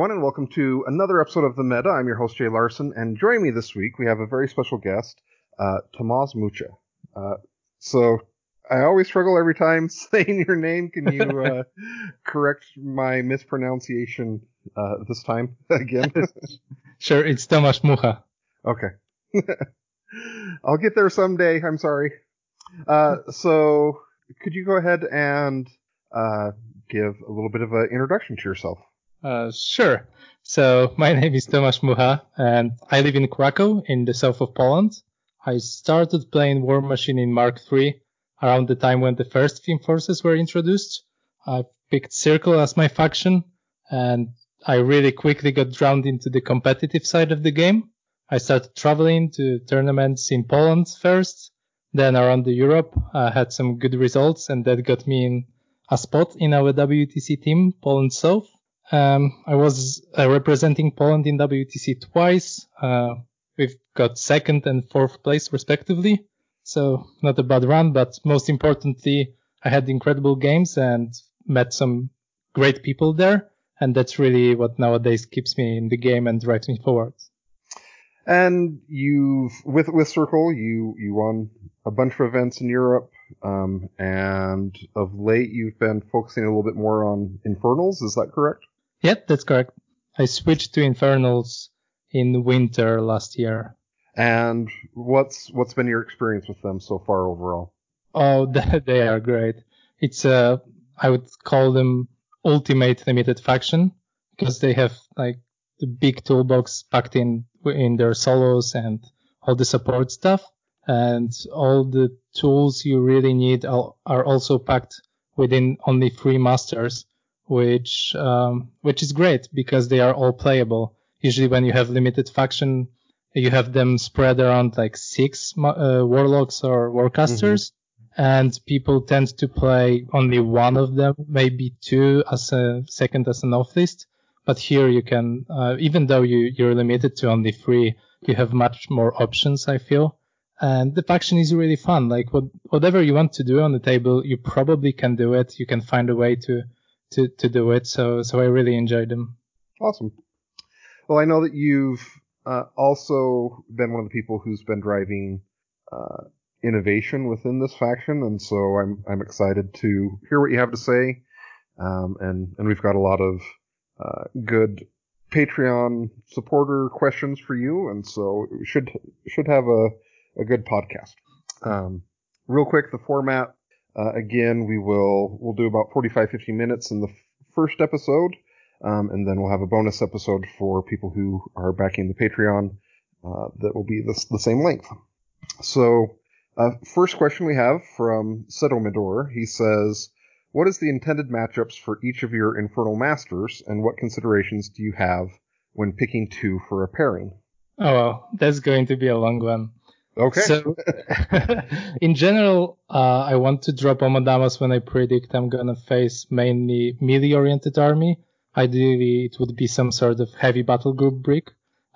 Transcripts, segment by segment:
everyone, and welcome to another episode of The Meta. I'm your host, Jay Larson, and joining me this week, we have a very special guest, Tomas Mucha. So, I always struggle every time saying your name. Can you correct my mispronunciation this time again? Sure, it's Tomas Mucha. Okay. I'll get there someday, I'm sorry. So, could you go ahead and give a little bit of an introduction to yourself? Sure. So my name is Tomasz Mucha, and I live in Krakow in the south of Poland. I started playing War Machine in Mark III around the time when the first Team Forces were introduced. I picked Circle as my faction, and I really quickly got drawn into the competitive side of the game. I started traveling to tournaments in Poland first, then around Europe. I had some good results, and that got me in a spot in our WTC team, Poland South. I was representing Poland in WTC twice. We've got second and fourth place respectively. So not a bad run, but most importantly, I had incredible games and met some great people there. And that's really what nowadays keeps me in the game and drives me forward. And with Circle, you won a bunch of events in Europe. And of late, you've been focusing a little bit more on Infernals. Is that correct? Yep, that's correct. I switched to Infernals in winter last year. And what's been your experience with them so far overall? Oh, they are great. It's I would call them ultimate limited faction because they have like the big toolbox packed in their solos and all the support stuff, and all the tools you really need are also packed within only 3 masters. Which is great because they are all playable. Usually when you have limited faction, you have them spread around like 6 warlocks or warcasters, and people tend to play only one of them, maybe 2 as a second as an off list. But here you can, even though you're limited to only 3, you have much more options, I feel. And the faction is really fun. Like whatever you want to do on the table, you probably can do it. You can find a way to do it. So I really enjoyed them. Awesome. Well, I know that you've also been one of the people who's been driving innovation within this faction, and so I'm excited to hear what you have to say. And we've got a lot of good Patreon supporter questions for you, and so we should have a good podcast. Real quick, the format. Again, we'll do about 45-50 minutes in the first episode, and then we'll have a bonus episode for people who are backing the Patreon that will be the same length. So, first question we have from Sedomidor. He says, what is the intended matchups for each of your Infernal Masters, and what considerations do you have when picking 2 for a pairing? Oh, well, that's going to be a long one. Okay. So, in general, I want to drop Omadamas when I predict I'm going to face mainly melee-oriented army. Ideally, it would be some sort of heavy battle group brick.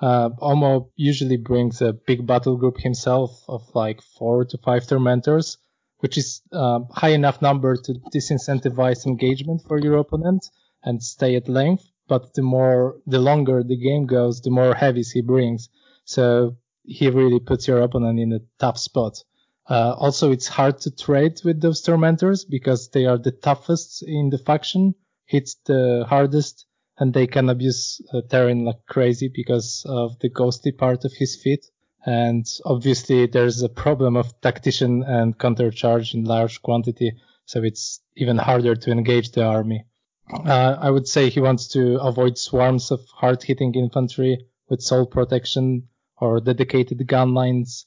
Omo usually brings a big battle group himself of like 4 to 5 Tormentors, which is high enough number to disincentivize engagement for your opponent and stay at length. But the longer the game goes, the more heavies he brings. So he really puts your opponent in a tough spot. Also, it's hard to trade with those Tormentors because they are the toughest in the faction, hits the hardest, and they can abuse Terran like crazy because of the ghostly part of his feat. And obviously, there's a problem of tactician and countercharge in large quantity, so it's even harder to engage the army. I would say he wants to avoid swarms of hard-hitting infantry with soul protection or dedicated gun lines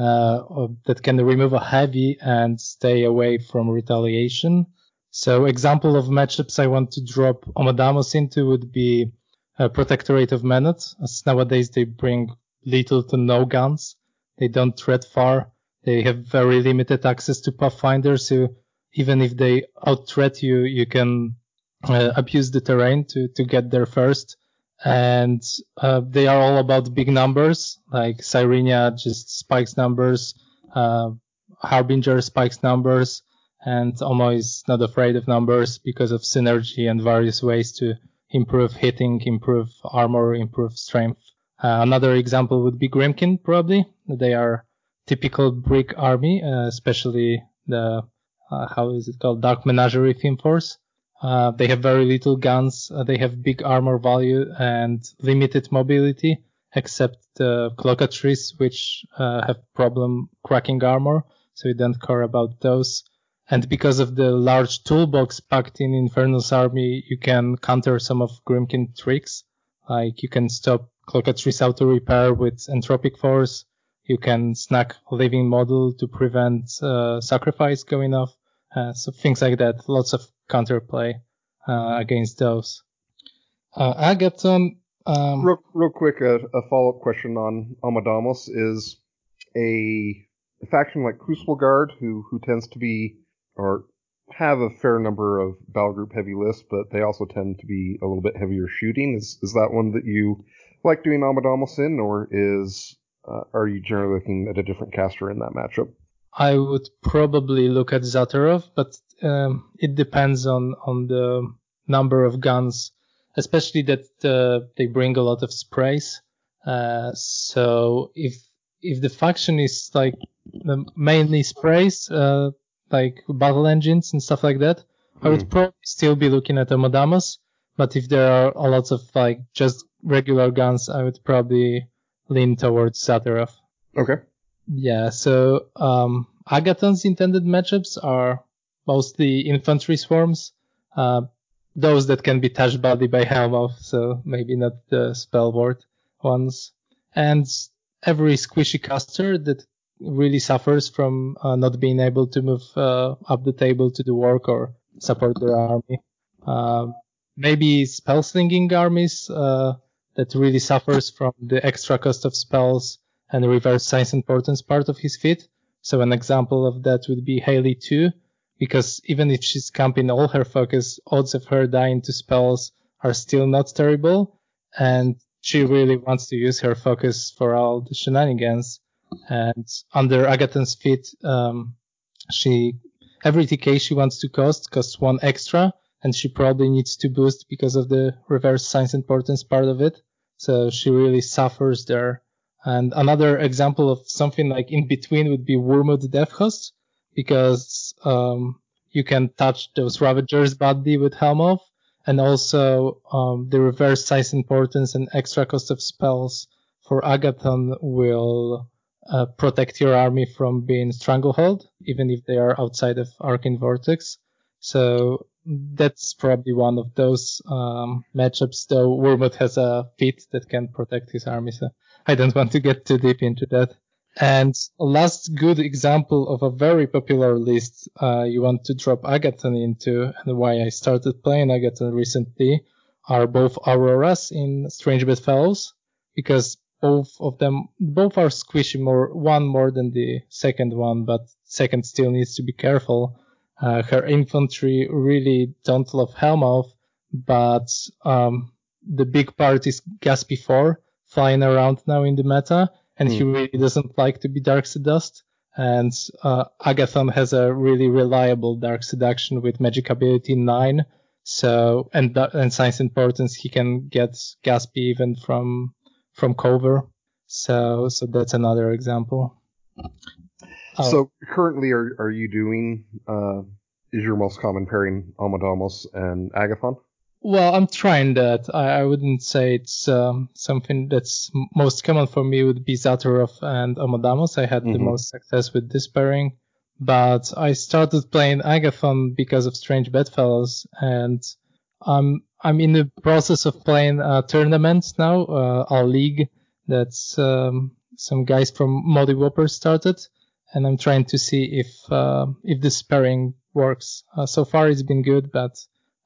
that can remove a heavy and stay away from retaliation. So example of matchups I want to drop Omadamas into would be Protectorate of Menat, as nowadays they bring little to no guns. They don't tread far. They have very limited access to Pathfinder, so even if they out-threat you, you can abuse the terrain to get there first. And they are all about big numbers, like Cyrenia just spikes numbers, Harbinger spikes numbers, and Omo is not afraid of numbers because of synergy and various ways to improve hitting, improve armor, improve strength. Another example would be Grymkin, probably. They are typical brick army, especially the, how is it called, Dark Menagerie Theme Force. They have very little guns, they have big armor value and limited mobility, except the Clockatrice, which have problem cracking armor, so we don't care about those. And because of the large toolbox packed in Infernal's army, you can counter some of Grymkin tricks. Like you can stop Clockatrice auto repair with Entropic Force. You can snack Living Model to prevent Sacrifice going off. So things like that. Lots of counterplay against those. Agathon. Real quick, a follow-up question on Amadamos is a faction like Crucible Guard, who tends to be or have a fair number of battle group heavy lists, but they also tend to be a little bit heavier shooting. Is that one that you like doing Amadamos in, or are you generally looking at a different caster in that matchup? I would probably look at Zatarov, but it depends on the number of guns, especially that they bring a lot of sprays. So if the faction is like mainly sprays, like battle engines and stuff like that, I would probably still be looking at Amadamos. But if there are a lot of like just regular guns, I would probably lean towards Zatarov. Okay. Yeah, so Agathon's intended matchups are mostly infantry swarms, those that can be touched body by Helmoth, so maybe not the spellword ones. And every squishy caster that really suffers from not being able to move up the table to do work or support their army. Maybe spell-slinging armies that really suffers from the extra cost of spells and reverse science importance part of his feat. So an example of that would be Haley 2, because even if she's camping all her focus, odds of her dying to spells are still not terrible, and she really wants to use her focus for all the shenanigans. And under Agathon's feat, every TK she wants to costs 1 extra, and she probably needs to boost because of the reverse science importance part of it. So she really suffers there. And another example of something like in between would be Wormwood Death Host, because you can touch those Ravagers badly with Helmoth, and also the reverse size importance and extra cost of spells for Agathon will protect your army from being Stranglehold, even if they are outside of Arcane Vortex. So that's probably one of those matchups, though Wormwood has a feat that can protect his army, so I don't want to get too deep into that. And last good example of a very popular list you want to drop Agathon into, and why I started playing Agathon recently, are both Auroras in Strange Bedfellows, because both are squishy, one more than the second one, but second still needs to be careful. Her infantry really don't love Helmoth, but the big part is Gaspy 4 flying around now in the meta, and he really doesn't like to be Dark Seduced. And Agathon has a really reliable Dark Seduction with Magic Ability 9, so and Science Importance, he can get Gaspy even from cover. So that's another example. So currently, are you doing is your most common pairing Amadamos and Agathon? Well, I'm trying that. I wouldn't say it's something that's most common for me. Would be Zatarov and Amadamos. I had the most success with this pairing, but I started playing Agathon because of Strange Bedfellows, and I'm in the process of playing a tournament now, a league that's some guys from Modi Whopper started, and I'm trying to see if this pairing works. So far it's been good, but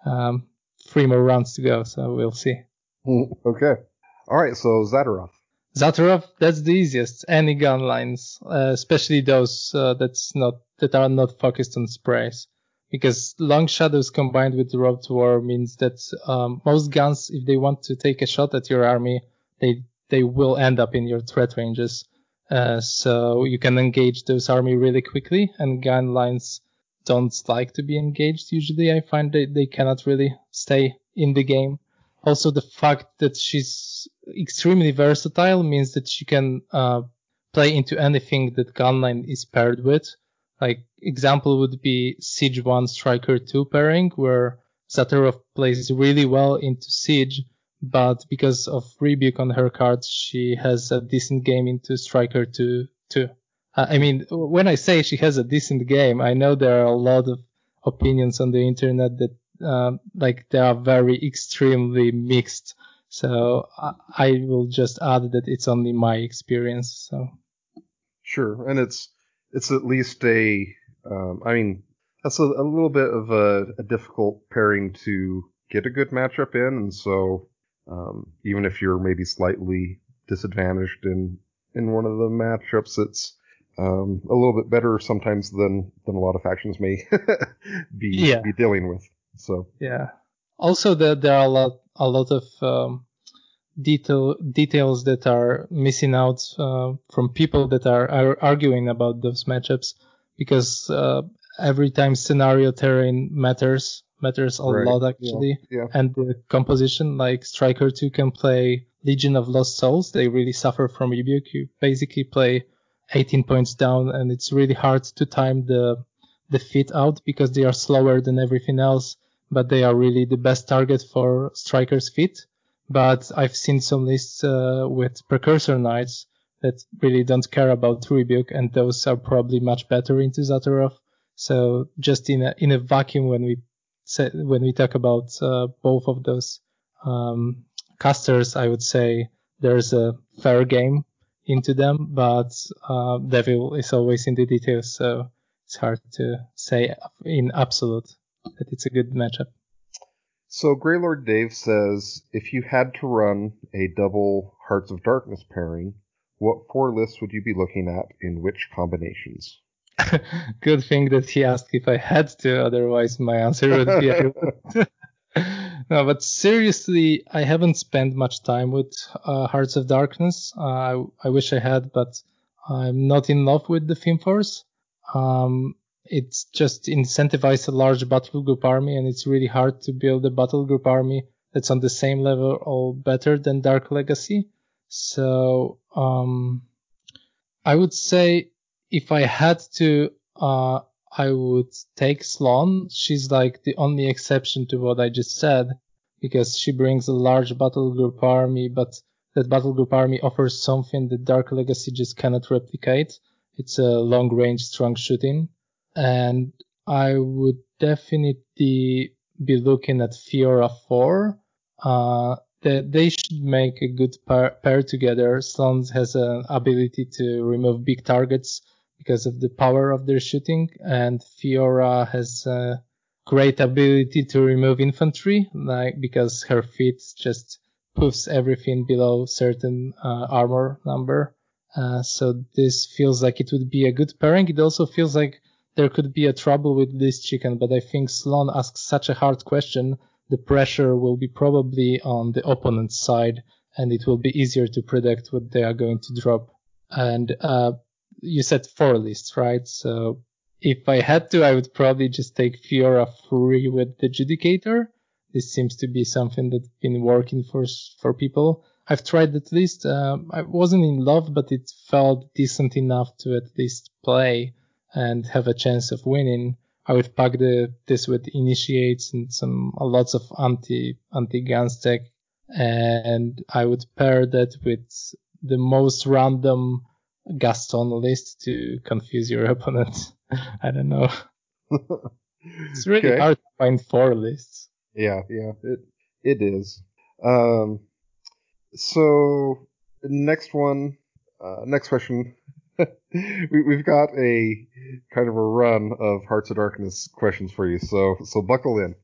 3 more rounds to go, so we'll see. Okay. All right, so Zatarov. Zatarov, that's the easiest. Any gun lines, especially those that are not focused on sprays. Because Long Shadows combined with the Road to War means that most guns, if they want to take a shot at your army, they will end up in your threat ranges. So you can engage those army really quickly, and gun lines don't like to be engaged usually. I find they cannot really stay in the game. Also, the fact that she's extremely versatile means that she can play into anything that Gunline is paired with. Like, example would be Siege 1 Striker 2 pairing, where Zatarov plays really well into Siege, but because of Rebuke on her cards, she has a decent game into Striker 2 too. I mean, when I say she has a decent game, I know there are a lot of opinions on the internet that like they are very extremely mixed. So I will just add that it's only my experience. So Sure, and it's at least I mean, that's a little bit of a difficult pairing to get a good matchup in, and so even if you're maybe slightly disadvantaged in one of the matchups, it's a little bit better sometimes than a lot of factions may be dealing with. So yeah. Also, there are a lot of details that are missing out from people that are arguing about those matchups, because every time scenario terrain matters a lot actually. Yeah. And the composition, like Striker 2 can play Legion of Lost Souls, they really suffer from Rebuke. You basically play 18 points down, and it's really hard to time the fit out because they are slower than everything else, but they are really the best target for Striker's fit. But I've seen some lists with Precursor Knights that really don't care about Rebuke, and those are probably much better into Zatarov. So just in a vacuum, when we talk about both of those casters, I would say there's a fair game into them, but Devil is always in the details, so it's hard to say in absolute that it's a good matchup. So Greylord Dave says, if you had to run a double Hearts of Darkness pairing, what 4 lists would you be looking at in which combinations? Good thing that he asked if I had to, otherwise my answer would be No, but seriously, I haven't spent much time with Hearts of Darkness. I wish I had, but I'm not in love with the Theme Force. It's just incentivized a large battle group army, and it's really hard to build a battle group army that's on the same level or better than Dark Legacy. So I would say if I had to, I would take Sloan. She's like the only exception to what I just said, because she brings a large battle group army, but that battle group army offers something that Dark Legacy just cannot replicate. It's a long range, strong shooting. And I would definitely be looking at Fiora 4. They should make a good pair together. Sloan has an ability to remove big targets because of the power of their shooting, and Fiora has a great ability to remove infantry, like because her feat just poofs everything below certain armor number. So this feels like it would be a good pairing. It also feels like there could be a trouble with this chicken, but I think Sloan asks such a hard question. The pressure will be probably on the opponent's side, and it will be easier to predict what they are going to drop. And you said 4 lists, right? So if I had to, I would probably just take Fiora Fury with the Judicator. This seems to be something that's been working for people. I've tried at least. I wasn't in love, but it felt decent enough to at least play and have a chance of winning. I would pack this with Initiates and lots of anti-guns tech, and I would pair that with the most random Gaston list to confuse your opponent. I don't know. It's really hard to find 4 lists. Yeah, it is. So next question. We've got a kind of a run of Hearts of Darkness questions for you, so buckle in.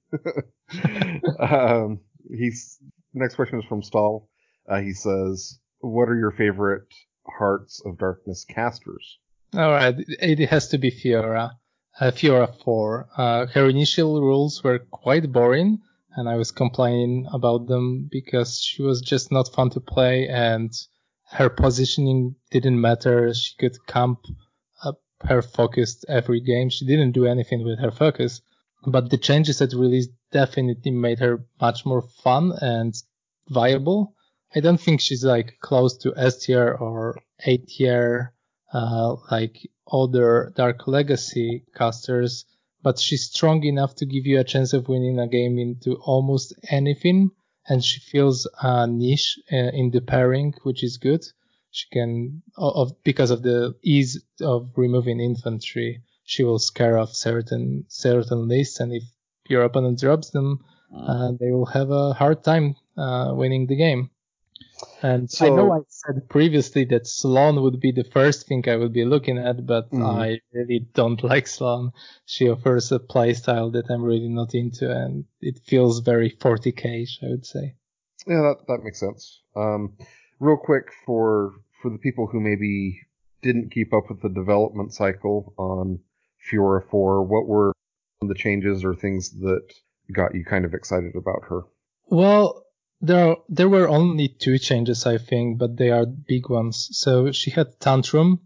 Next question is from Stahl. He says, "What are your favorite Hearts of Darkness casters?" All right, it has to be Fiora. Fiora 4. Her initial rules were quite boring, and I was complaining about them because she was just not fun to play, and her positioning didn't matter. She could camp up her focus every game. She didn't do anything with her focus, but the changes at release definitely made her much more fun, and viable. I don't think she's like close to S tier or A tier, like other Dark Legacy casters, but she's strong enough to give you a chance of winning a game into almost anything, and she feels a niche in the pairing, which is good. She can, because of the ease of removing infantry, she will scare off certain lists, and if your opponent drops them, they will have a hard time winning the game. And so, I know I said previously that Sloane would be the first thing I would be looking at, but I really don't like Sloane. She offers a playstyle that I'm really not into, and it feels very 40k-ish, I would say. Yeah, that makes sense. Real quick, for the people who maybe didn't keep up with the development cycle on Fiora 4, what were the changes or things that got you kind of excited about her? Well, there were only 2 changes, I think, but they are big ones. So she had Tantrum,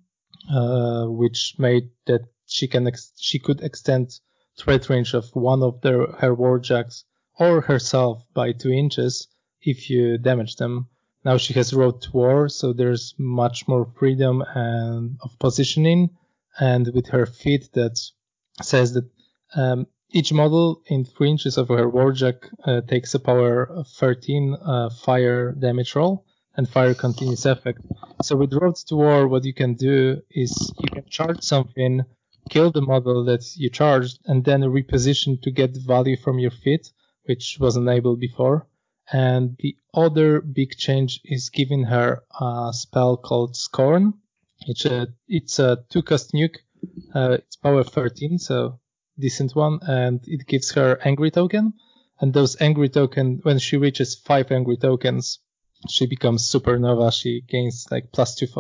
which made that she could extend threat range of one of her warjacks or herself by 2 inches if you damage them. Now she has Road to War, so there's much more freedom and of positioning, and with her feat that says that each model in 3 inches of her warjack takes a power of 13 fire damage roll and fire continuous effect. So with Road to War, what you can do is you can charge something, kill the model that you charged, and then reposition to get value from your feat, which wasn't able before. And the other big change is giving her a spell called Scorn. It's a 2-cost nuke. It's power 13, so decent one, and it gives her Angry Token. And those Angry Token, when she reaches 5 Angry Tokens, she becomes Supernova. She gains like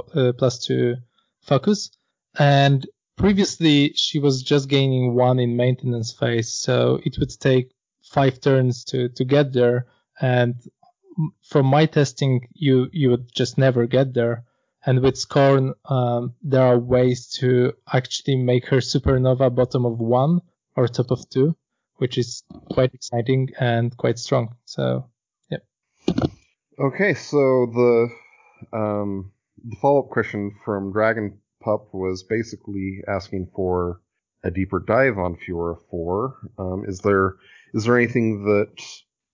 +2 focus. And previously, she was just gaining 1 in maintenance phase, so it would take 5 turns to get there. And from my testing, you would just never get there. And with Scorn, there are ways to actually make her Supernova bottom of 1 or top of 2, which is quite exciting and quite strong. So, yeah. Okay, so the follow-up question from Dragon Pup was basically asking for a deeper dive on Fiora 4. Is there anything that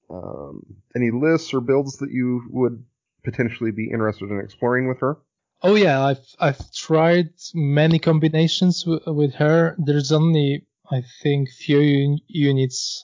any lists or builds that you would potentially be interested in exploring with her? Oh yeah, I've tried many combinations with her. There's only, I think, few units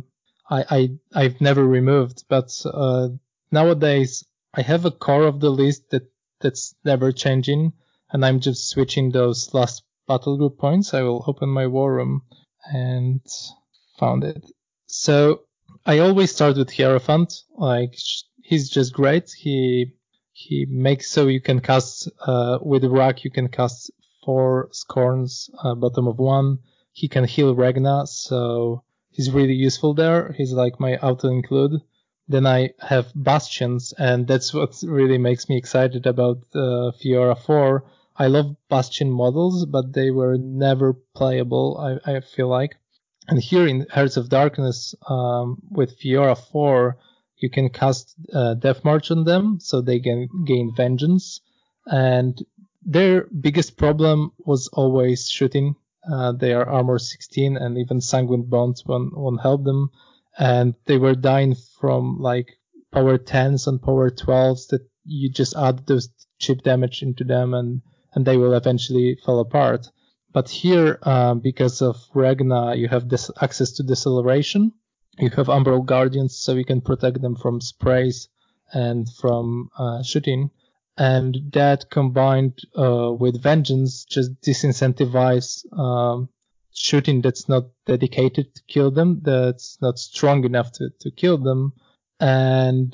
I've never removed, but nowadays I have a core of the list that's never changing, and I'm just switching those last battle group points. I will open my war room and found it. So I always start with Hierophant. Like, he's just great. He makes so you can cast with Rack, you can cast 4 Scorns bottom of 1. He can heal Regna, so he's really useful there. He's like my auto include. Then I have Bastions, and that's what really makes me excited about Fiora 4. I love Bastion models, but they were never playable, I feel like. And here in Hearts of Darkness, with Fiora 4, you can cast Death March on them, so they can gain Vengeance. And their biggest problem was always shooting. They are armor 16, and even Sanguine Bonds won't help them. And they were dying from like power 10s and power 12s that you just add those chip damage into them, and they will eventually fall apart. But here, because of Regna, you have this access to Deceleration. You have Umbral Guardians, so you can protect them from sprays and from shooting. And that combined with Vengeance just disincentivize shooting that's not dedicated to kill them, that's not strong enough to kill them. And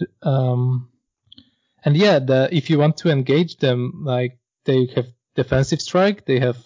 yeah, if you want to engage them, like, they have Defensive Strike, they have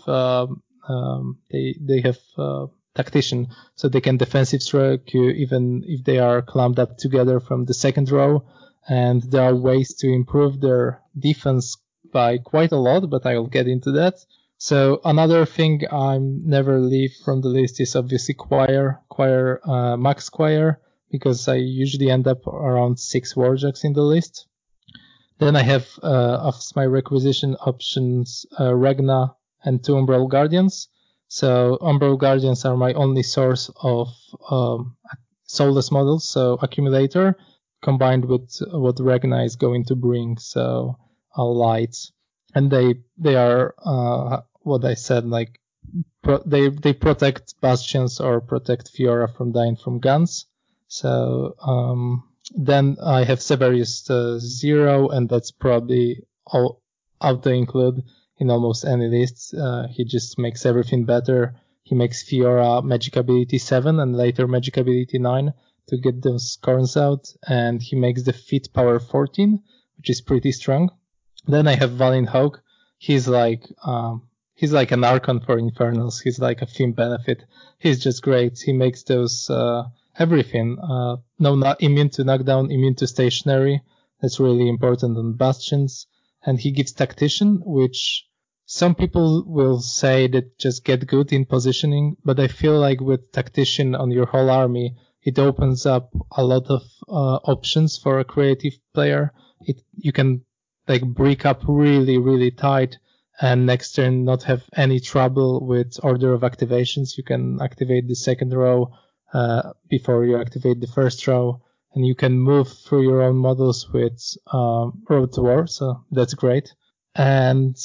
Tactician, so they can Defensive Strike you even if they are clumped up together from the second row. And there are ways to improve their defense by quite a lot, but I will get into that. So another thing I never leave from the list is obviously Choir, Max Choir, because I usually end up around 6 Warjacks in the list. Then I have, as my requisition options, Regna and 2 Umbral Guardians. So Umbral Guardians are my only source of soulless models, so Accumulator, combined with what Regna is going to bring, so light. And they are, what I said, like, they protect Bastions or protect Fiora from dying from guns. So then I have Severius 0, and that's probably all auto-include in almost any list. He just makes everything better. He makes Fiora Magic Ability 7 and later Magic Ability 9 to get those corns out, and he makes the Fit Power 14, which is pretty strong. Then I have Valiant Hawk. He's like an Archon for Infernals. He's like a theme benefit. He's just great. He makes those everything. Not immune to knockdown, immune to stationary. That's really important on Bastions. And he gives Tactician, which some people will say that just get good in positioning, but I feel like with Tactician on your whole army, it opens up a lot of options for a creative player. You can like break up really, really tight, and next turn not have any trouble with order of activations. You can activate the second row before you activate the first row, and you can move through your own models with Road to War, so that's great. And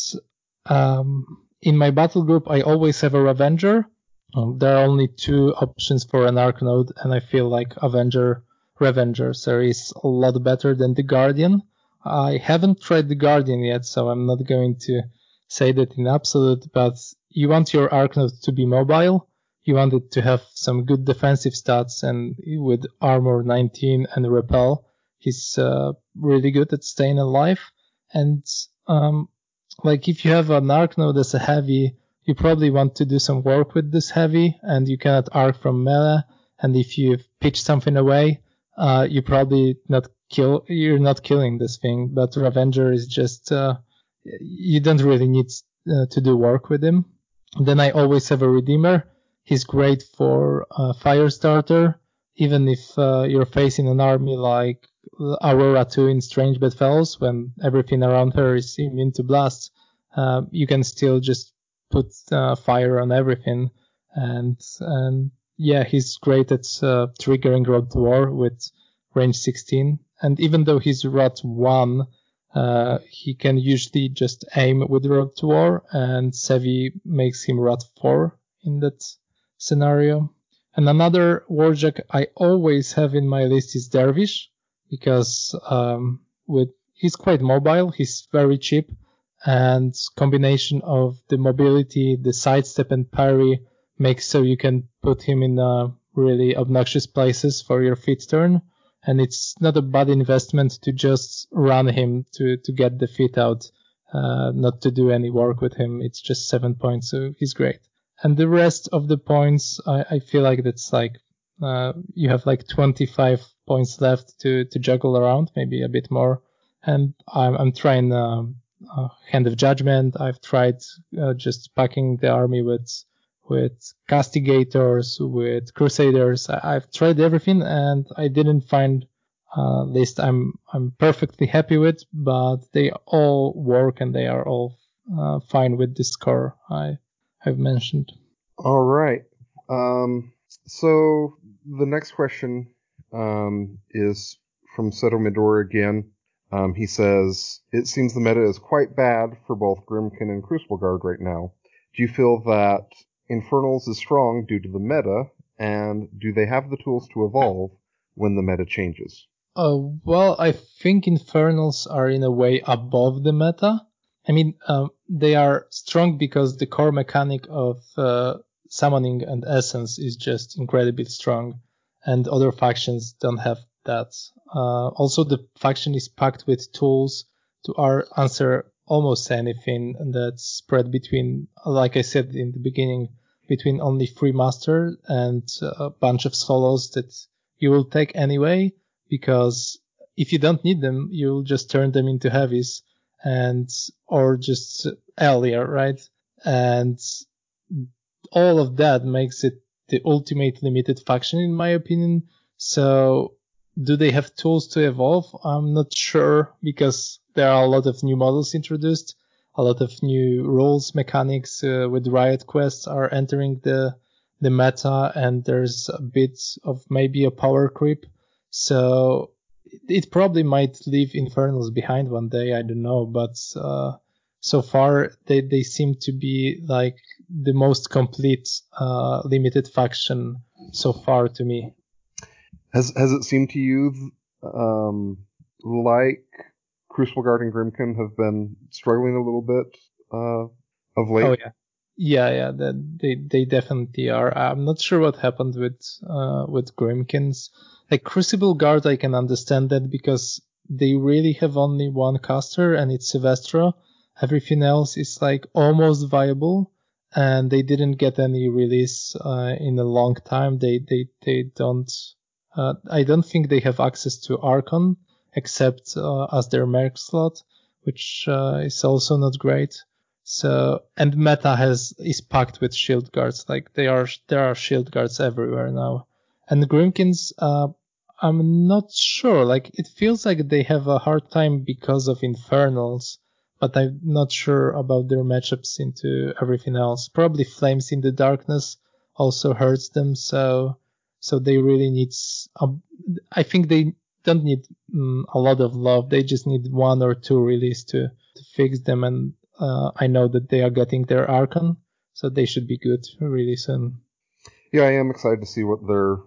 in my battle group, I always have a Revenger. There are only 2 options for an Arc node, and I feel like Revenger is a lot better than the Guardian. I haven't tried the Guardian yet, so I'm not going to say that in absolute, but you want your Arc node to be mobile. You want it to have some good defensive stats, and with Armor 19 and Repel, he's really good at staying alive. And like if you have an Arc node as a heavy, you probably want to do some work with this heavy, and you cannot arc from melee. And if you pitch something away, you probably you're not killing this thing. But Revenger is just you don't really need to do work with him. Then I always have a Redeemer. He's great for Firestarter, even if you're facing an army like Aurora 2 in Strange Bedfellows, when everything around her is immune to blasts. You can still just put fire on everything, and yeah, he's great at triggering Road to War with range 16. And even though he's Rot 1, he can usually just aim with Road to War, and Sevi makes him Rot 4 in that scenario. And another Warjack I always have in my list is Dervish, because he's quite mobile, he's very cheap, and combination of the mobility, the sidestep and parry makes so you can put him in really obnoxious places for your feat turn, and it's not a bad investment to just run him to get the feat out, not to do any work with him. It's just 7 points, so he's great. And the rest of the points, I feel like that's like you have like 25 points left to juggle around, maybe a bit more. And I'm trying Hand of Judgment. I've tried just packing the army with Castigators, with Crusaders. I've tried everything, and I didn't find a list I'm perfectly happy with, but they all work and they are all fine with the score I've mentioned. All right. So the next question is from Seto Midori again. He says, it seems the meta is quite bad for both Grymkin and Crucible Guard right now. Do you feel that Infernals is strong due to the meta, and do they have the tools to evolve when the meta changes? Well, I think Infernals are in a way above the meta. I mean, they are strong because the core mechanic of summoning and essence is just incredibly strong, and other factions don't have that. Also, the faction is packed with tools to answer almost anything that's spread between, like I said in the beginning, between only 3 master and a bunch of solos that you will take anyway, because if you don't need them, you'll just turn them into heavies or just earlier, right? And all of that makes it the ultimate limited faction, in my opinion. So do they have tools to evolve? I'm not sure, because there are a lot of new models introduced, a lot of new rules, mechanics with Riot quests are entering the meta, and there's a bit of maybe a power creep. So it probably might leave Infernals behind one day, I don't know, but so far they seem to be like the most complete limited faction so far to me. Has it seemed to you like Crucible Guard and Grimkin have been struggling a little bit of late? Oh yeah. They definitely are. I'm not sure what happened with Grimkins. Like Crucible Guard, I can understand that because they really have only one caster, and it's Sylvestra. Everything else is like almost viable, and they didn't get any release in a long time. They don't. I don't think they have access to Archon except as their merc slot, which is also not great. So, and meta is packed with shield guards. Like there are shield guards everywhere now. And Grimkins, I'm not sure. Like it feels like they have a hard time because of Infernals, but I'm not sure about their matchups into everything else. Probably Flames in the Darkness also hurts them. So they really need. I think they don't need a lot of love. They just need 1 or 2 release to fix them. And I know that they are getting their Archon, so they should be good really soon. Yeah, I am excited to see what their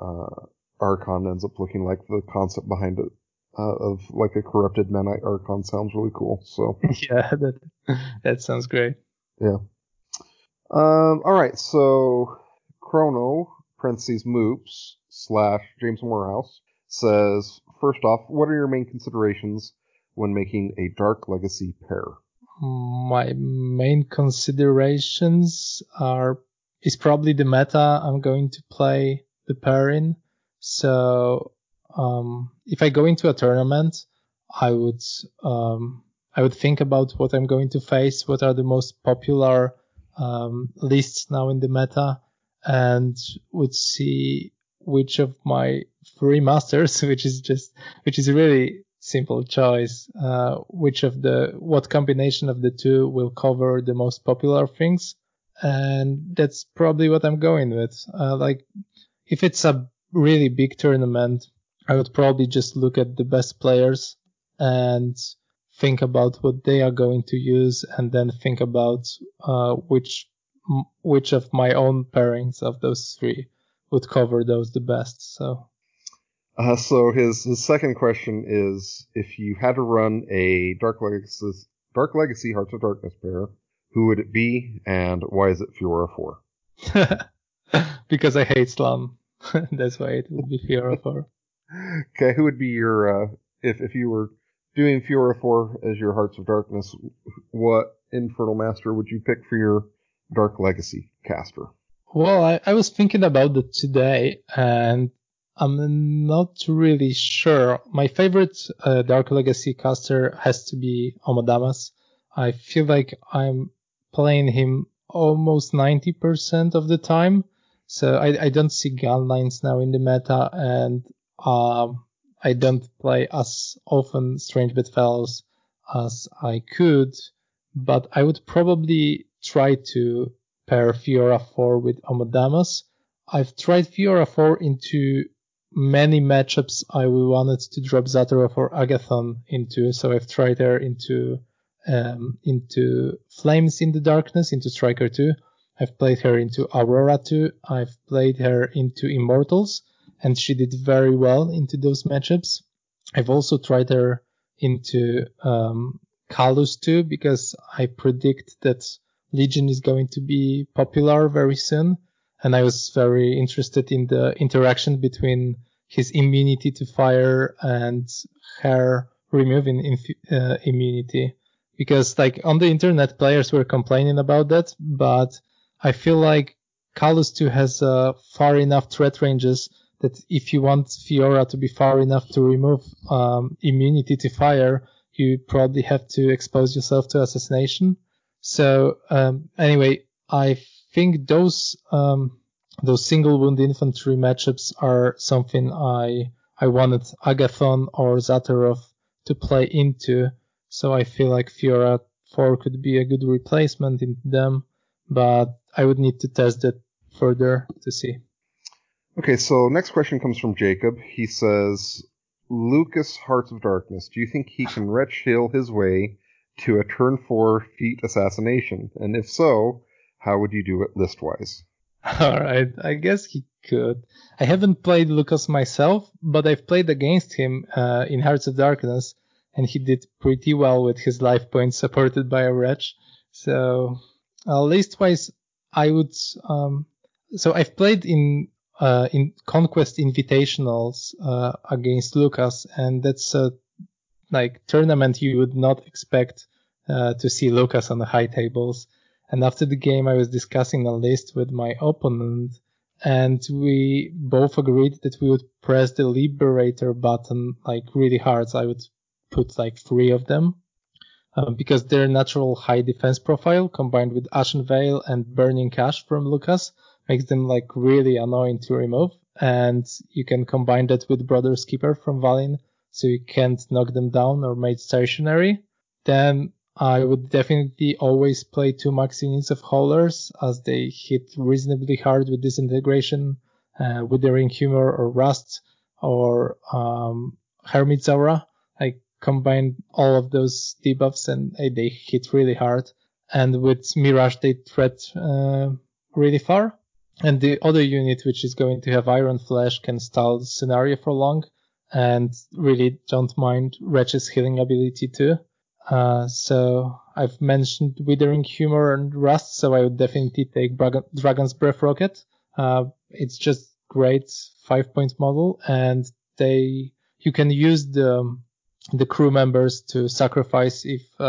Archon ends up looking like. The concept behind it of like a corrupted Manite Archon sounds really cool. So yeah, that sounds great. Yeah. All right. So Chrono parentheses Moops / James Morehouse says, first off, what are your main considerations when making a Dark Legacy pair? My main considerations is probably the meta I'm going to play the pair in. So if I go into a tournament, I would think about what I'm going to face, what are the most popular lists now in the meta, and would see which of my 3 masters, which is really simple choice, what combination of the 2 will cover the most popular things, and that's probably what I'm going with. Like if it's a really big tournament, I would probably just look at the best players and think about what they are going to use, and then think about which of my own pairings of those 3 would cover those the best. So his second question is, if you had to run a Dark Legacy Hearts of Darkness pair, who would it be, and why is it Fiora 4? Because I hate Slum. That's why it would be Fiora 4. Okay, who would be your if you were doing Fiora 4 as your Hearts of Darkness, what Infernal Master would you pick for your Dark Legacy caster? Well, I was thinking about that today, and I'm not really sure. My favorite Dark Legacy caster has to be Omadamas. I feel like I'm playing him almost 90% of the time. So I don't see gunlines now in the meta, and I don't play as often Strange Bedfellows as I could, but I would probably try to pair Fiora 4 with Omadamas. I've tried Fiora 4 into many matchups I wanted to drop Zatorath or Agathon into, so I've tried her into Flames in the Darkness, into Striker 2. I've played her into Aurora 2. I've played her into Immortals, and she did very well into those matchups. I've also tried her into Kalos 2, because I predict that Legion is going to be popular very soon, and I was very interested in the interaction between his immunity to fire and her removing immunity, because like on the internet players were complaining about that, but I feel like Kalos 2 has far enough threat ranges that if you want Fiora to be far enough to remove immunity to fire, you probably have to expose yourself to assassination. So anyway, I think those those single wound infantry matchups are something I wanted Agathon or Zatarov to play into. So I feel like Fiora 4 could be a good replacement into them, but I would need to test it further to see. Okay, so next question comes from Jacob. He says, Lucas Hearts of Darkness, do you think he can Wretch Hill his way to a turn 4 feat assassination? And if so, how would you do it list-wise? Alright, I guess he could. I haven't played Lucas myself, but I've played against him in Hearts of Darkness, and he did pretty well with his life points supported by a Wretch. So, list-wise, I would... so I've played in Conquest Invitationals against Lucas, and that's a tournament you would not expect to see Lucas on the high tables. And after the game, I was discussing a list with my opponent, and we both agreed that we would press the Liberator button really hard. So I would put 3 of them because their natural high defense profile combined with Ashen Veil and Burning Cash from Lucas makes them really annoying to remove. And you can combine that with Brother's Keeper from Valin, so you can't knock them down or make stationary. Then I would definitely always play 2 max units of Haulers, as they hit reasonably hard with Disintegration, Withering Humor or Rust, or Hermit Zaura. I combine all of those debuffs and they hit really hard. And with Mirage they threat really far. And the other unit, which is going to have Iron Flesh, can stall the scenario for long, and really don't mind Wretch's healing ability too. So I've mentioned Withering Humor and Rust, so I would definitely take Dragon's Breath Rocket. It's just great 5-point model, and you can use the crew members to sacrifice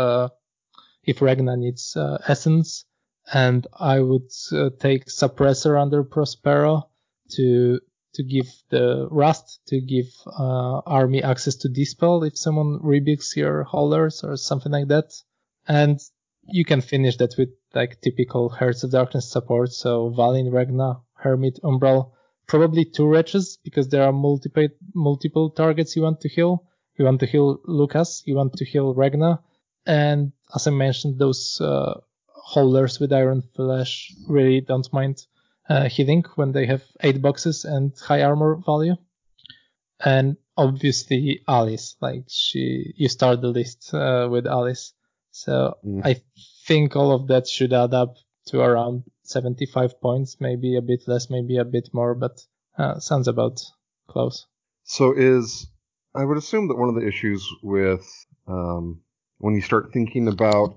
if Ragna needs Essence. And I would take Suppressor under Prospero to give the Rust, to give army access to Dispel if someone rebuilds your Haulers or something like that. And you can finish that with typical Hearts of Darkness support, so Valin, Ragna, Hermit, Umbral, probably 2 Wretches, because there are multiple targets you want to heal. You want to heal Lucas, you want to heal Ragna, and as I mentioned, those Haulers with Iron Flesh really don't mind healing when they have 8 boxes and high armor value. And obviously Alice, you start the list with Alice. So I think all of that should add up to around 75 points, maybe a bit less, maybe a bit more, but sounds about close. So I would assume that one of the issues with when you start thinking about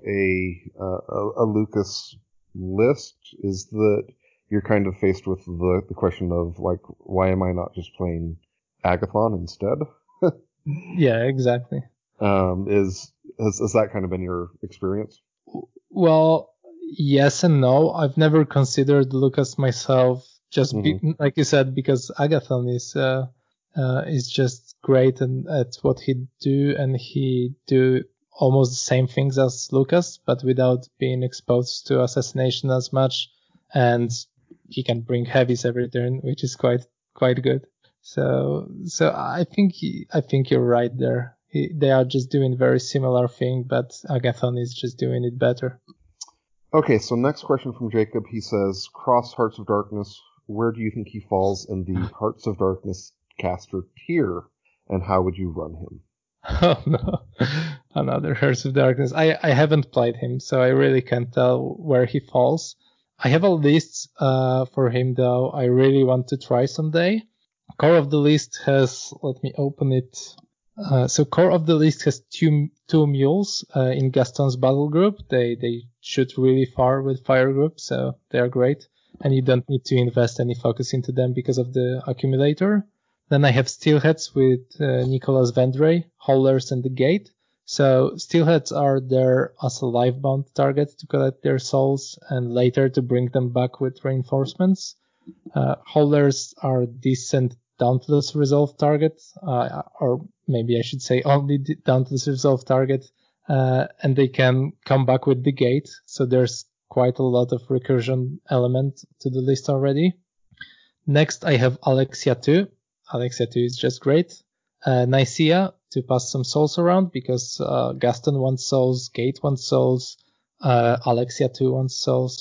a Lucas list is that you're kind of faced with the question of why am I not just playing Agathon instead? Yeah, exactly. Has that kind of been your experience? Well, yes and no. I've never considered Lucas myself, just like you said, because Agathon is just great at what he do, and he do almost the same things as Lucas, but without being exposed to assassination as much, and he can bring heavies every turn, which is quite good. So I think you're right there. They are just doing very similar thing, but Agathon is just doing it better. Okay, so next question from Jacob. He says, Cross Hearts of Darkness, where do you think he falls in the Hearts of Darkness caster tier, and how would you run him? Oh no, another Hearts of Darkness. I haven't played him, so I really can't tell where he falls. I have a list for him, though, I really want to try someday. Core of the list has, let me open it. So core of the list has two mules in Gaston's battle group. They shoot really far with fire group, so they are great. And you don't need to invest any focus into them because of the accumulator. Then I have Steelheads with Nicholas Vendre, Haulers, and the Gate. So Steelheads are there as a life-bound target to collect their souls and later to bring them back with reinforcements. Haulers are decent Dauntless Resolve target, or maybe I should say only Dauntless Resolve target, and they can come back with the Gate, so there's quite a lot of recursion element to the list already. Next, I have Alexia 2. Alexia 2 is just great. Nicaea to pass some souls around because Gaston wants souls, Gate wants souls, Alexia 2 wants souls.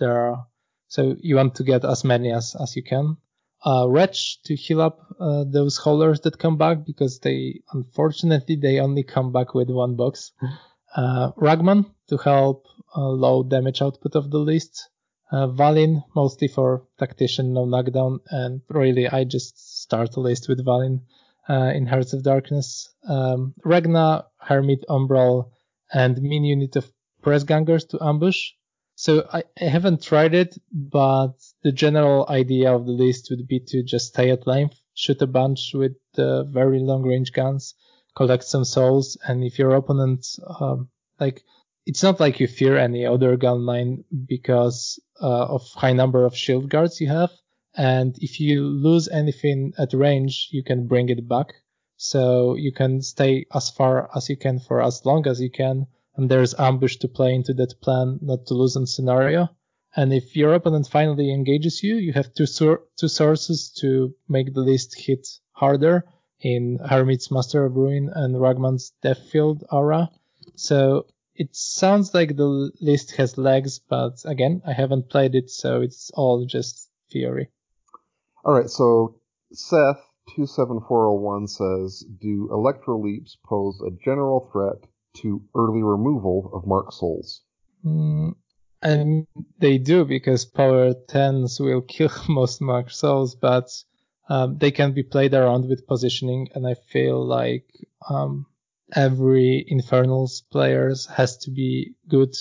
So you want to get as many as you can. Wretch to heal up those haulers that come back because unfortunately they only come back with one box. Ragman to help low damage output of the list. Valin mostly for tactician, no knockdown, and really I just start a list with Valin in Hearts of Darkness. Regna, Hermit, Umbral, and mini unit of press gangers to ambush. So I haven't tried it, but the general idea of the list would be to just stay at length, shoot a bunch with very long range guns, collect some souls, and if your opponent, it's not like you fear any other gun line because of high number of shield guards you have, and if you lose anything at range, you can bring it back. So you can stay as far as you can for as long as you can, and there's ambush to play into that plan not to lose in scenario. And if your opponent finally engages you, you have two sources to make the list hit harder in Hermit's Master of Ruin and Ragman's Deathfield aura. So it sounds like the list has legs, but again, I haven't played it, so it's all just theory. All right, so Seth 27401 says, do Electroleaps pose a general threat to early removal of Mark Souls? And they do, because power 10s will kill most Mark Souls, but they can be played around with positioning, and I feel like every Infernals players has to be good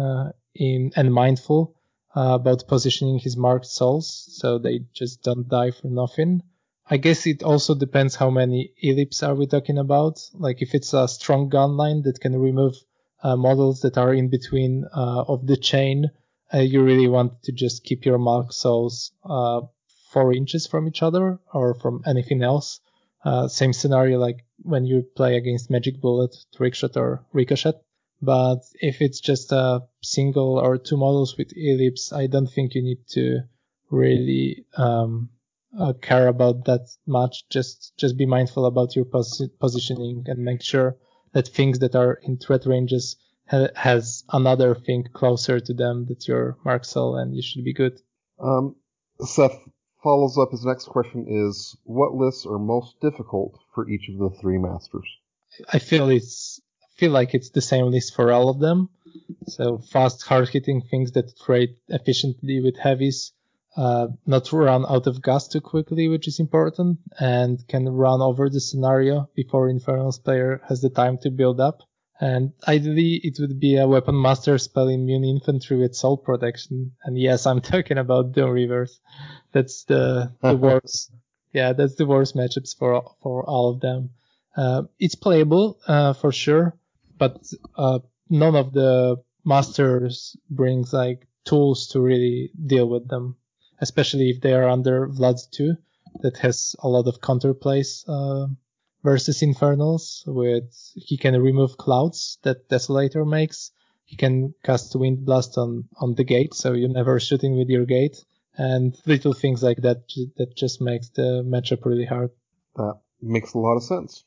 and mindful about positioning his marked souls, so they just don't die for nothing. I guess it also depends how many ellipses are we talking about. Like if it's a strong gun line that can remove models that are in between of the chain, you really want to just keep your marked souls 4 inches from each other or from anything else. Same scenario like when you play against Magic Bullet, Trickshot, or Ricochet. But if it's just a single or 2 models with ellipse, I don't think you need to really care about that much. Just be mindful about your positioning and make sure that things that are in threat ranges has another thing closer to them that's your mark cell, and you should be good. Seth follows up. His next question is, what lists are most difficult for each of the 3 masters? I feel like it's the same list for all of them. So fast, hard-hitting things that trade efficiently with heavies, not run out of gas too quickly, which is important, and can run over the scenario before Infernal's player has the time to build up. And ideally, it would be a weapon master spell immune infantry with soul protection. And yes, I'm talking about Doom Reavers. That's the worst. Yeah, that's the worst matchups for all of them. It's playable for sure, but none of the masters brings like tools to really deal with them, especially if they are under Vlad 2 that has a lot of counterplays versus Infernals. He can remove clouds that Desolator makes. He can cast Wind Blast on the gate, so you're never shooting with your gate, and little things like that just makes the matchup really hard. That makes a lot of sense.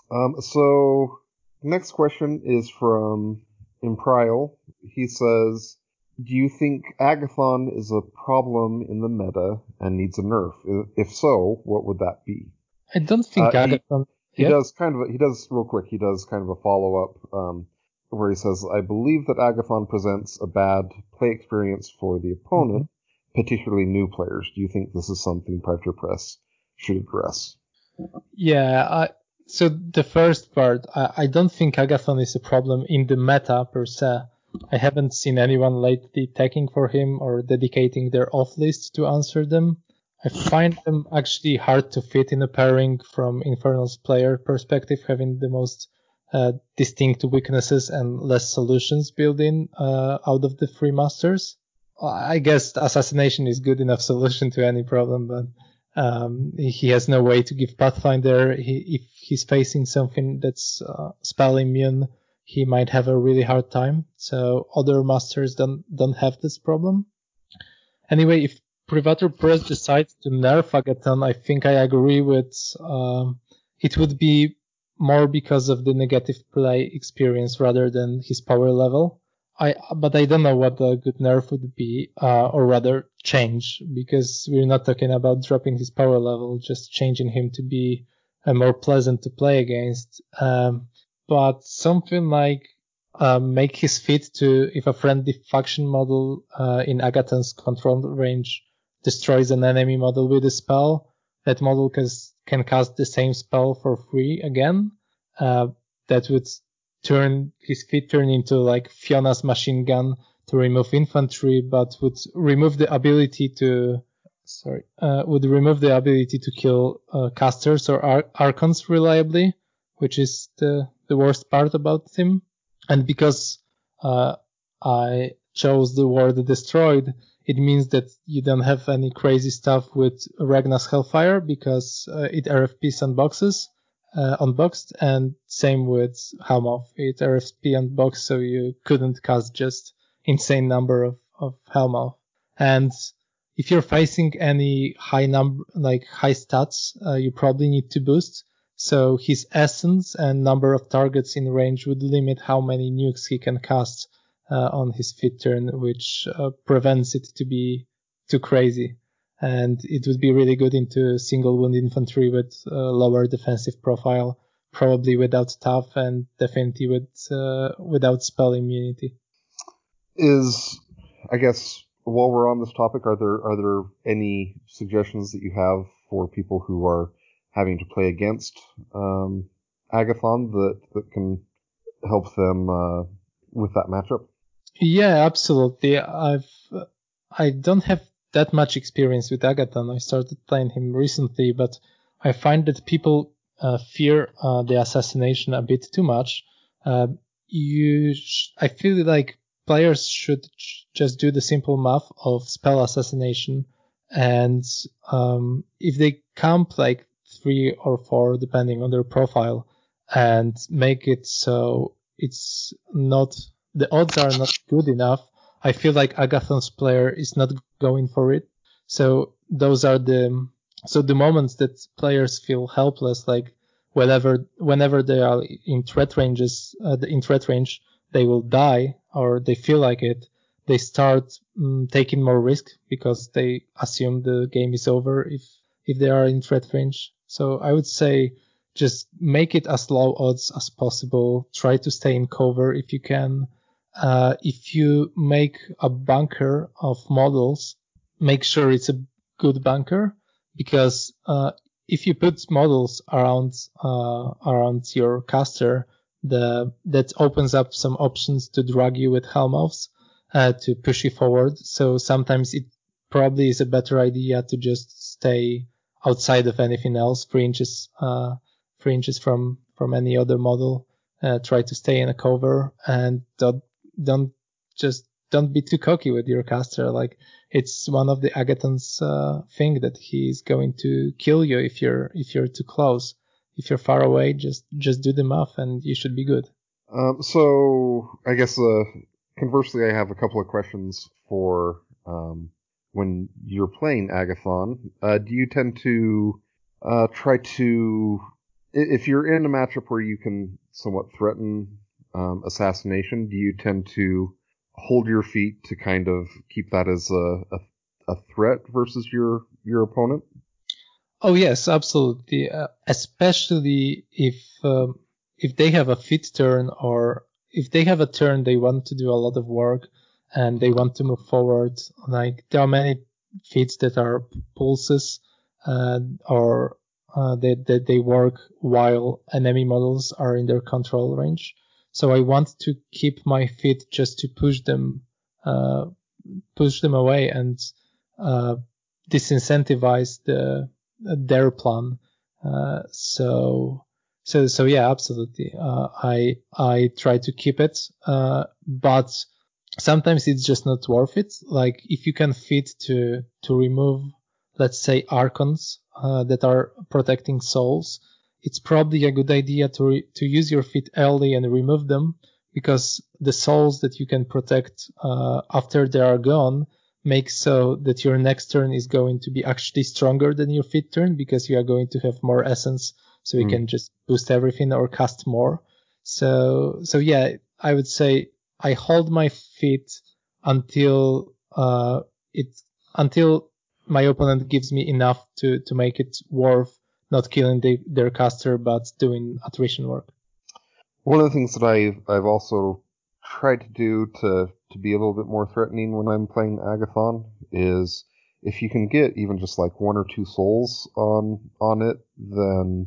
So next question is from Imprial. He says, do you think Agathon is a problem in the meta and needs a nerf? If so, what would that be? I don't think Agathon... He does kind of a follow-up where he says, I believe that Agathon presents a bad play experience for the opponent, particularly new players. Do you think this is something Private Press should address? Yeah, so the first part, I don't think Agathon is a problem in the meta per se. I haven't seen anyone lately tagging for him or dedicating their off list to answer them. I find them actually hard to fit in a pairing from Infernal's player perspective, having the most distinct weaknesses and less solutions built in out of the 3 masters. I guess Assassination is good enough solution to any problem, but he has no way to give Pathfinder. If he's facing something that's spell immune, he might have a really hard time. So other masters don't have this problem. Anyway, Privator Press decides to nerf Agathon, I think I agree with. It would be more because of the negative play experience rather than his power level. But I don't know what a good nerf would be, or rather change, because we're not talking about dropping his power level, just changing him to be more pleasant to play against. But something like make his fit to, if a friendly faction model in Agathon's control range destroys an enemy model with a spell, that model can cast the same spell for free again. That would turn into like Fiona's machine gun to remove infantry, but would remove the ability to kill casters or archons reliably, which is the worst part about him. And because I chose the word destroyed, it means that you don't have any crazy stuff with Ragna's Hellfire, because it RFPs unboxed, and same with Helmoth. It RFP unboxed, so you couldn't cast just insane number of Helmoth. And if you're facing any high stats, you probably need to boost. So his essence and number of targets in range would limit how many nukes he can cast on his fit turn, which prevents it to be too crazy. And it would be really good into single wound infantry with lower defensive profile, probably without tough, and definitely without spell immunity. I guess while we're on this topic, are there any suggestions that you have for people who are having to play against Agathon that can help them with that matchup? Yeah, absolutely. I don't have that much experience with Agathon. I started playing him recently, but I find that people fear the assassination a bit too much. I feel like players should just do the simple math of spell assassination, and if they camp like 3 or 4, depending on their profile, and make it so it's not, the odds are not good enough, I feel like Agathon's player is not going for it. So those are the moments that players feel helpless, like whenever they are in threat range, they will die, or they feel like it. They start taking more risk because they assume the game is over if they are in threat range. So I would say just make it as low odds as possible. Try to stay in cover if you can. If you make a bunker of models, make sure it's a good bunker, because if you put models around your caster, that opens up some options to drag you with Helmoths to push you forward. So sometimes it probably is a better idea to just stay outside of anything else, 3 inches from any other model. Try to stay in a cover, and don't be too cocky with your caster. Like, it's one of the Agathon's thing that he's going to kill you if you're too close. If you're far away, just do the math and you should be good. So I guess conversely, I have a couple of questions for when you're playing Agathon. Do you tend to try to, if you're in a matchup where you can somewhat threaten assassination, do you tend to hold your feet to kind of keep that as a threat versus your opponent? Oh yes, absolutely. Especially if they have a fit turn, or if they have a turn they want to do a lot of work and they want to move forward. Like, there are many feats that are pulses, or they work while enemy models are in their control range. So I want to keep my feet just to push them away and disincentivize their plan. So yeah, absolutely. I try to keep it, but sometimes it's just not worth it. Like, if you can fit to remove, let's say, archons that are protecting souls, it's probably a good idea to use your fit early and remove them, because the souls that you can protect after they are gone makes so that your next turn is going to be actually stronger than your fifth turn because you are going to have more essence, so you can just boost everything or cast more. So yeah, I would say I hold my fifth until until my opponent gives me enough to make it worth not killing their caster but doing attrition work. One of the things that I've also tried to do to be a little bit more threatening when I'm playing Agathon is if you can get even just like 1 or 2 souls on it, then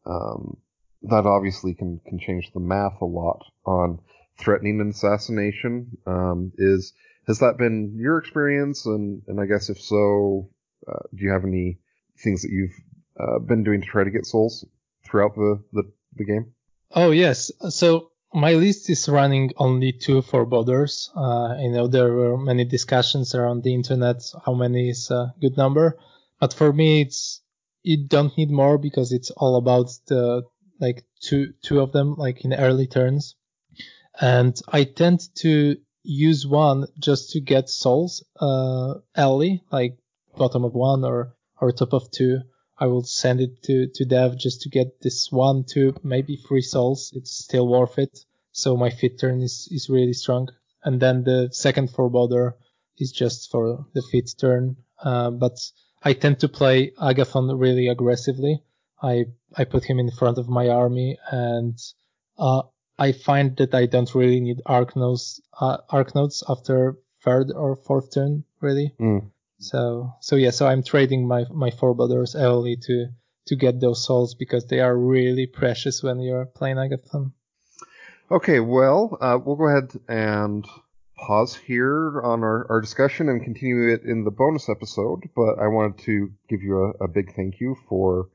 that obviously can change the math a lot on threatening and assassination. Has that been your experience? And I guess if so, do you have any things that you've been doing to try to get souls throughout the game? Oh, yes. So my list is running only 2 foreboders. I know there were many discussions around the internet how many is a good number, but for me you don't need more because it's all about the like two of them like in early turns, and I tend to use one just to get souls early, like bottom of 1 or top of 2. I will send it to dev just to get this 1, 2, maybe 3 souls. It's still worth it. So my fifth turn is really strong. And then the second foreboder is just for the fifth turn. But I tend to play Agathon really aggressively. I put him in front of my army, and I find that I don't really need arc nodes after third or fourth turn, really. So I'm trading my foreboders early to get those souls because they are really precious when you're playing Agathon. Okay, well, we'll go ahead and pause here on our discussion and continue it in the bonus episode, but I wanted to give you a big thank you for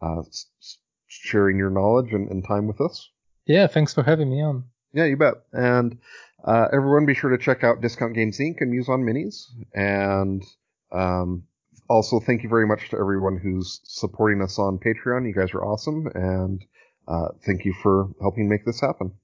sharing your knowledge and time with us. Yeah, thanks for having me on. Yeah, you bet. And everyone be sure to check out Discount Games Inc. and Muse on Minis. And also, thank you very much to everyone who's supporting us on Patreon. You guys are awesome. And thank you for helping make this happen.